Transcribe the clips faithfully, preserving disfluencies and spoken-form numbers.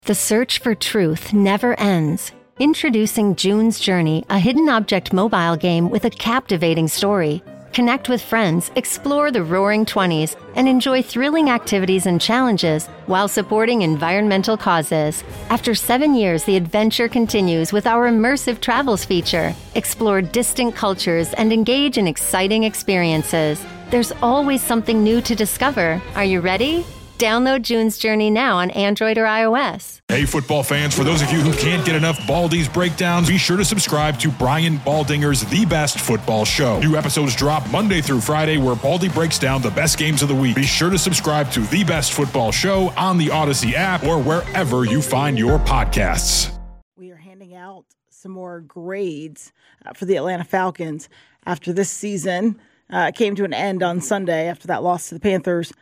The search for truth never ends. Introducing June's Journey, a hidden object mobile game with a captivating story. Connect with friends, explore the roaring twenties, and enjoy thrilling activities and challenges while supporting environmental causes. After seven years, the adventure continues with our immersive travels feature. Explore distant cultures and engage in exciting experiences. There's always something new to discover. Are you ready? Download June's Journey now on Android or iOS. Hey, football fans, for those of you who can't get enough Baldy's breakdowns, be sure to subscribe to Brian Baldinger's The Best Football Show. New episodes drop Monday through Friday where Baldy breaks down the best games of the week. Be sure to subscribe to The Best Football Show on the Odyssey app or wherever you find your podcasts. We are handing out some more grades uh, for the Atlanta Falcons after this season uh, came to an end on Sunday after that loss to the Panthers.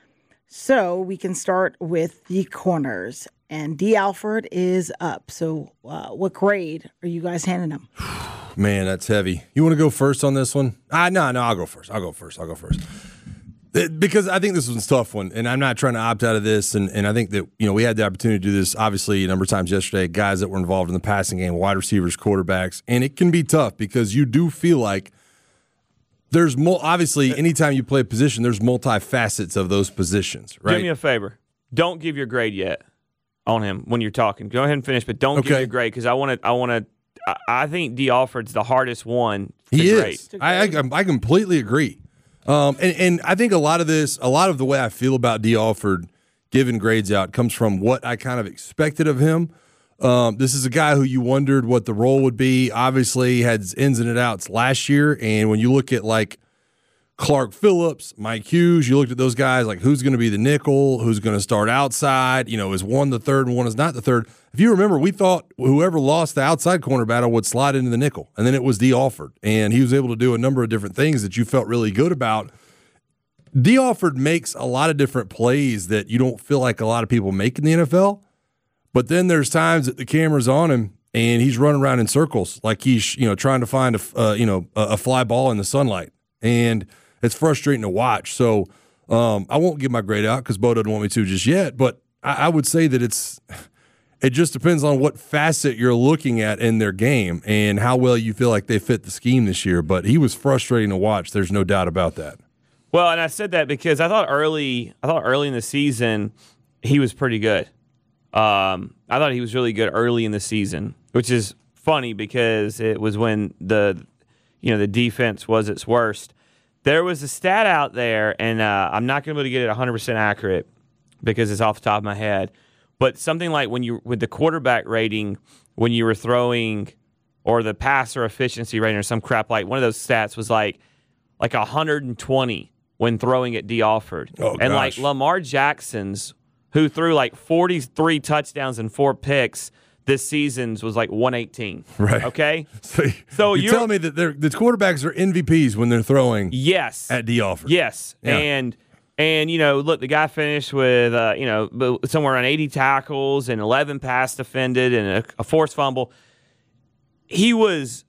So we can start with the corners, and D. Alford is up. So uh, what grade are you guys handing him? Man, that's heavy. You want to go first on this one? Ah, no, no, I'll go first. I'll go first. I'll go first. It, because I think this one's a tough one, and I'm not trying to opt out of this. And, and I think that, you know, we had the opportunity to do this, obviously, a number of times yesterday, guys that were involved in the passing game, wide receivers, quarterbacks, and it can be tough because you do feel like there's mo- obviously anytime you play a position, there's multi-facets of those positions, right? Do me a favor. Don't give your grade yet on him when you're talking. Go ahead and finish, but don't Okay. give your grade because I want to. I want to. I think D. Alford's the hardest one. To He grade. is. I, I I completely agree. Um, and, and I think a lot of this, a lot of the way I feel about D. Alford giving grades out comes from what I kind of expected of him. Um, this is a guy who you wondered what the role would be. Obviously, had ins and outs last year. And when you look at like Clark Phillips, Mike Hughes, you looked at those guys like who's going to be the nickel, who's going to start outside. You know, is one the third and one is not the third. If you remember, we thought whoever lost the outside corner battle would slide into the nickel, and then it was D. Alford, and he was able to do a number of different things that you felt really good about. D. Alford makes a lot of different plays that you don't feel like a lot of people make in the N F L. But then there's times that the camera's on him and he's running around in circles like he's, you know, trying to find a, uh, you know, a, a fly ball in the sunlight. And it's frustrating to watch. So um, I won't give my grade out because Bo doesn't want me to just yet. But I, I would say that it's it just depends on what facet you're looking at in their game and how well you feel like they fit the scheme this year. But he was frustrating to watch. There's no doubt about that. Well, and I said that because I thought early, I thought early in the season he was pretty good. Um, I thought he was really good early in the season, which is funny because it was when the, you know, the defense was its worst. There was a stat out there, and uh, I'm not going to be able to get it one hundred percent accurate because it's off the top of my head, but something like when you with the quarterback rating when you were throwing, or the passer efficiency rating or some crap like one of those stats was like like one hundred twenty when throwing at D. Alford, oh, and gosh. like Lamar Jackson's, who threw like forty-three touchdowns and four picks this season's was like one eighteen. Right. Okay? So, So you're, you're telling me that they're, the quarterbacks are M V Ps when they're throwing yes. at D. Alford. Yes. Yeah. And, and you know, look, the guy finished with, uh, you know, somewhere around eighty tackles and eleven pass defended and a, a forced fumble. He was.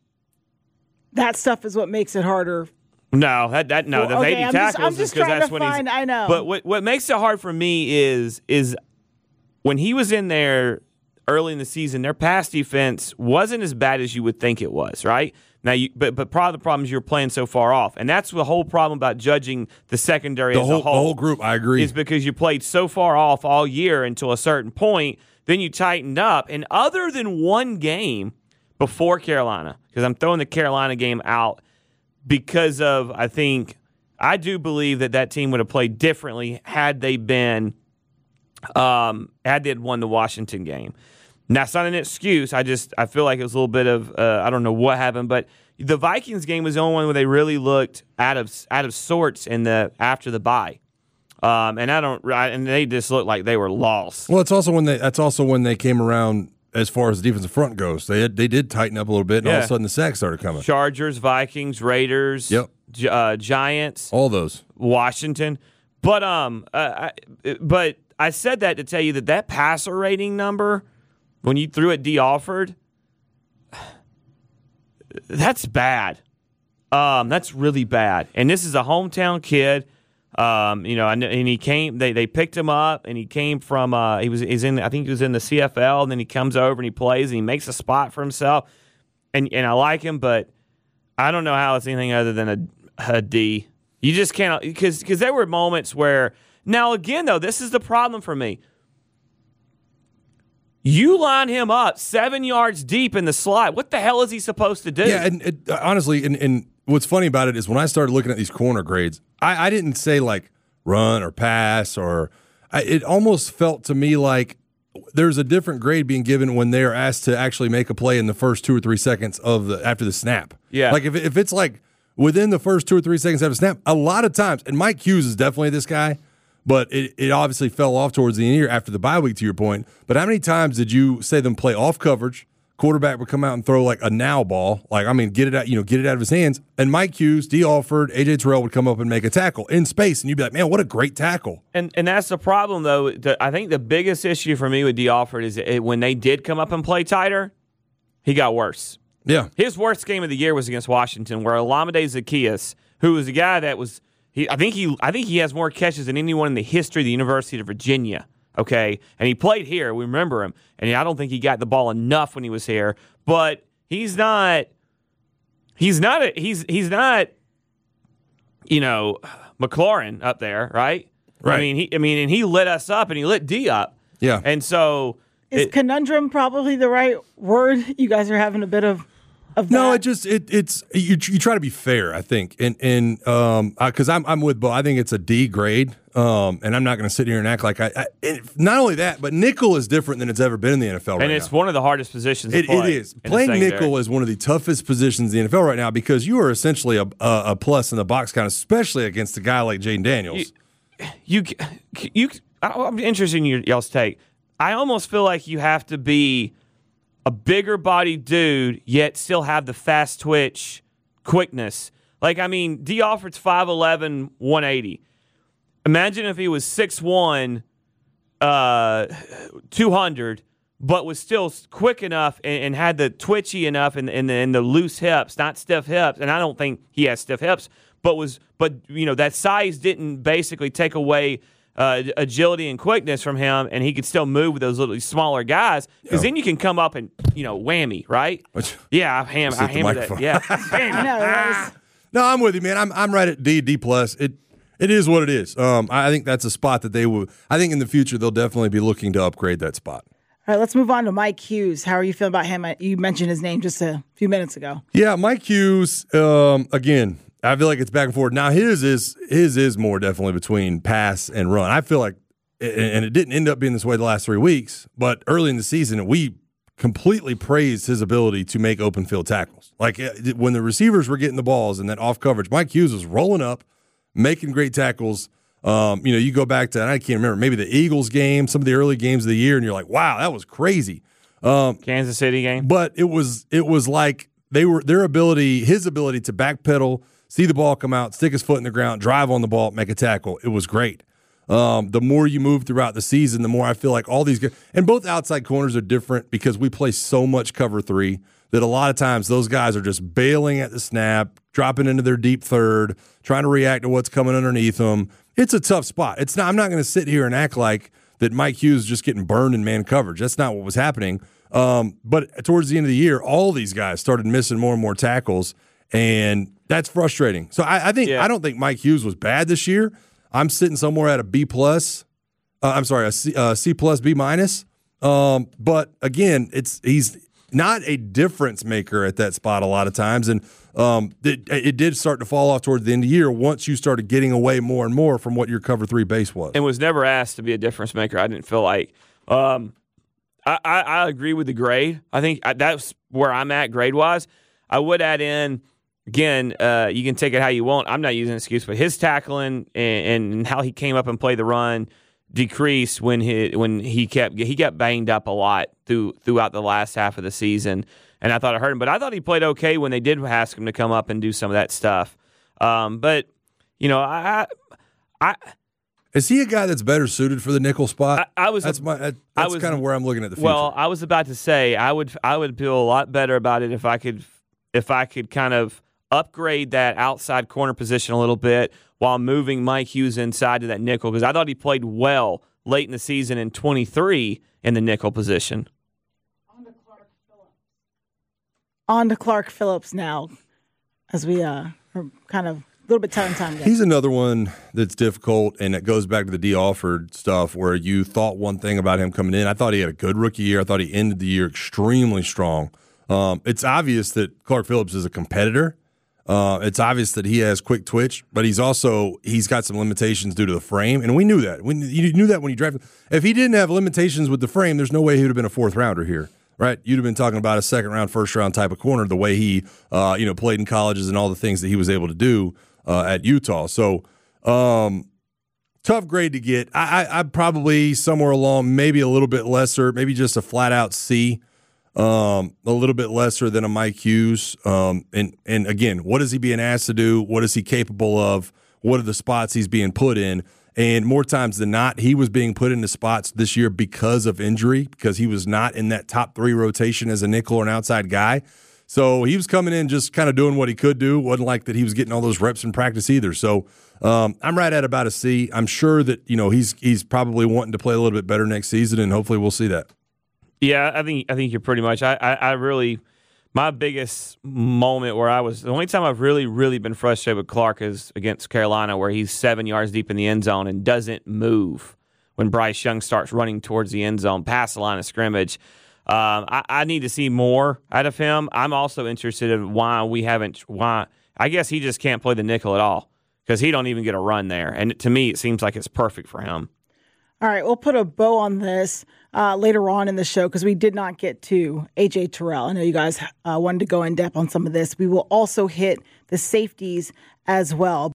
That stuff is what makes it harder. No, that that no, Well, the okay, eighty I'm tackles just, I'm is just because trying that's to when find, he's. I know. But what what makes it hard for me is is when he was in there early in the season, their pass defense wasn't as bad as you would think it was, right? Now, you, but but part of the problem is you're playing so far off, and that's the whole problem about judging the secondary The as whole, a whole. the whole group, I agree. Is because you played so far off all year until a certain point, then you tightened up, and other than one game before Carolina, because I'm throwing the Carolina game out because of I think I do believe that that team would have played differently had they been um, had they had won the Washington game. Now, it's not an excuse. I just I feel like it was a little bit of uh, I don't know what happened, but the Vikings game was the only one where they really looked out of out of sorts in the after the bye, um, and I don't and they just looked like they were lost. Well, it's also when they that's also when they came around as far as the defensive front goes. They had, they did tighten up a little bit, and Yeah. all of a sudden the sacks started coming. Chargers, Vikings, Raiders, Yep. Gi- uh, Giants, All those. Washington, but um, uh, I, but I said that to tell you that that passer rating number. When you threw at D. Alford, that's bad. Um, that's really bad. And this is a hometown kid Um, you know, and, and he came. They they picked him up, and he came from. Uh, he was he's in. I think he was in the C F L, and then he comes over and he plays and he makes a spot for himself. And and I like him, but I don't know how it's anything other than a, a D. You just can't because because there were moments where now again though this is the problem for me. You line him up seven yards deep in the slot. What the hell is he supposed to do? Yeah, and it, honestly, and, and what's funny about it is when I started looking at these corner grades, I, I didn't say like run or pass or I, it almost felt to me like there's a different grade being given when they're asked to actually make a play in the first two or three seconds of the after the snap. Yeah, like if if it's like within the first two or three seconds after the snap, a lot of times, and Mike Hughes is definitely this guy. But it, it obviously fell off towards the end of the year after the bye week, to your point. But how many times did you say them play off coverage? Quarterback would come out and throw like a now ball, like I mean, get it out, you know, get it out of his hands. And Mike Hughes, D. Alford, A J Terrell would come up and make a tackle in space, and you'd be like, man, what a great tackle. And and that's the problem, though. The, I think the biggest issue for me with D. Alford is it, when they did come up and play tighter, he got worse. Yeah, his worst game of the year was against Washington, where Olamide Zaccheaus, who was a guy that was. He, I think he, I think he has more catches than anyone in the history of the University of Virginia. Okay, and he played here. We remember him, and I don't think he got the ball enough when he was here. But he's not. He's not. A, he's he's not. You know, McLaurin up there, right? Right. I mean, he. I mean, and he lit us up, and he lit D up. Yeah. And so is it, conundrum probably the right word? You guys are having a bit of. Of no, that. it just it it's you, you try to be fair, I think, and and um because I'm I'm with Bo. I think it's a D grade, um, and I'm not going to sit here and act like I. I it, not only that, but nickel is different than it's ever been in the N F L right and it's now. one of the hardest positions. To It, play it is in the playing secondary. nickel is one of the toughest positions in the N F L right now because you are essentially a a, a plus in the box count, especially against a guy like Jaden Daniels. You you, you I'm interested in your y'all's take. I almost feel like you have to be a bigger body dude, yet still have the fast twitch quickness. Like, I mean, D. Alford's five eleven, one eighty. Imagine if he was six one, uh, two hundred, but was still quick enough and, and had the twitchy enough and, and, and the loose hips, not stiff hips. And I don't think he has stiff hips, but was, but you know, that size didn't basically take away Uh, agility and quickness from him, and he could still move with those little smaller guys. Because Yeah. then you can come up and you know whammy, right? Which- yeah, I ham, I hit the hammered it. microphone. Yeah, I know. That was, No, I'm with you, man. I'm I'm right at D, D plus. It it is what it is. Um, I think that's a spot that they will. I think in the future they'll definitely be looking to upgrade that spot. all right, let's move on to Mike Hughes. How are you feeling about him? You mentioned his name just a few minutes ago. Yeah, Mike Hughes. Um, again, I feel like it's back and forth. Now his is his is more definitely between pass and run. I feel like, and it didn't end up being this way the last three weeks, but early in the season we completely praised his ability to make open field tackles. Like when the receivers were getting the balls and that off coverage, Mike Hughes was rolling up, making great tackles. Um, you know, you go back to, and I can't remember, maybe the Eagles game, some of the early games of the year, and you're like, wow, that was crazy. Um, Kansas City game. But it was it was like they were their ability, his ability to backpedal, see the ball come out, stick his foot in the ground, drive on the ball, make a tackle. It was great. Um, the more you move throughout the season, the more I feel like all these guys, and both outside corners are different because we play so much cover three that a lot of times those guys are just bailing at the snap, dropping into their deep third, trying to react to what's coming underneath them. It's a tough spot. It's not. I'm not going to sit here and act like that Mike Hughes is just getting burned in man coverage. That's not what was happening. Um, but towards the end of the year, all these guys started missing more and more tackles, and that's frustrating. So I, I think Yeah. I don't think Mike Hughes was bad this year. I'm sitting somewhere at a B plus. Uh, I'm sorry, a C, uh, C plus, B minus. Um, but again, it's he's not a difference maker at that spot a lot of times, and um, it, it did start to fall off towards the end of the year once you started getting away more and more from what your cover three base was. And was never asked to be a difference maker. I didn't feel like. Um, I, I, I agree with the grade. I think that's where I'm at grade wise. I would add in. Again, uh, you can take it how you want. I'm not using an excuse, but his tackling and, and how he came up and played the run decreased when he when he kept he got banged up a lot through throughout the last half of the season, and I thought it hurt him. But I thought he played okay when they did ask him to come up and do some of that stuff. Um, but you know, I, I is he a guy that's better suited for the nickel spot? I, I was that's my that, I that's was, kind of where I'm looking at the future. Well, I was about to say I would I would feel a lot better about it if I could if I could kind of upgrade that outside corner position a little bit while moving Mike Hughes inside to that nickel, because I thought he played well late in the season in twenty-three in the nickel position. On to Clark Phillips. On to Clark Phillips now, as we uh, are kind of a little bit tight on time again. He's another one that's difficult, and it goes back to the D. Alford stuff where you thought one thing about him coming in. I thought he had a good rookie year. I thought he ended the year extremely strong. Um, it's obvious that Clark Phillips is a competitor. Uh, it's obvious that he has quick twitch, but he's also he's got some limitations due to the frame, and we knew that. When you knew that when you drafted, if he didn't have limitations with the frame, there's no way he would have been a fourth rounder here, right? You'd have been talking about a second round, first round type of corner, the way he uh, you know played in colleges and all the things that he was able to do uh, at Utah. So um, tough grade to get. I, I I'd probably somewhere along, maybe a little bit lesser, maybe just a flat out C. Um, a little bit lesser than a Mike Hughes. Um, and, and again, what is he being asked to do? What is he capable of? What are the spots he's being put in? And more times than not, he was being put into spots this year because of injury, because he was not in that top three rotation as a nickel or an outside guy. So he was coming in just kind of doing what he could do. It wasn't like that he was getting all those reps in practice either. So um, I'm right at about a C. I'm sure that, you know, he's he's probably wanting to play a little bit better next season, and hopefully we'll see that. Yeah, I think I think you're pretty much. I, I, I really, my biggest moment where I was, the only time I've really, really been frustrated with Clark is against Carolina, where he's seven yards deep in the end zone and doesn't move when Bryce Young starts running towards the end zone past the line of scrimmage. Um, I, I need to see more out of him. I'm also interested in why we haven't, why, I guess he just can't play the nickel at all because he don't even get a run there. And to me, it seems like it's perfect for him. All right, we'll put a bow on this uh, later on in the show because we did not get to A J Terrell. I know you guys uh, wanted to go in depth on some of this. We will also hit the safeties as well.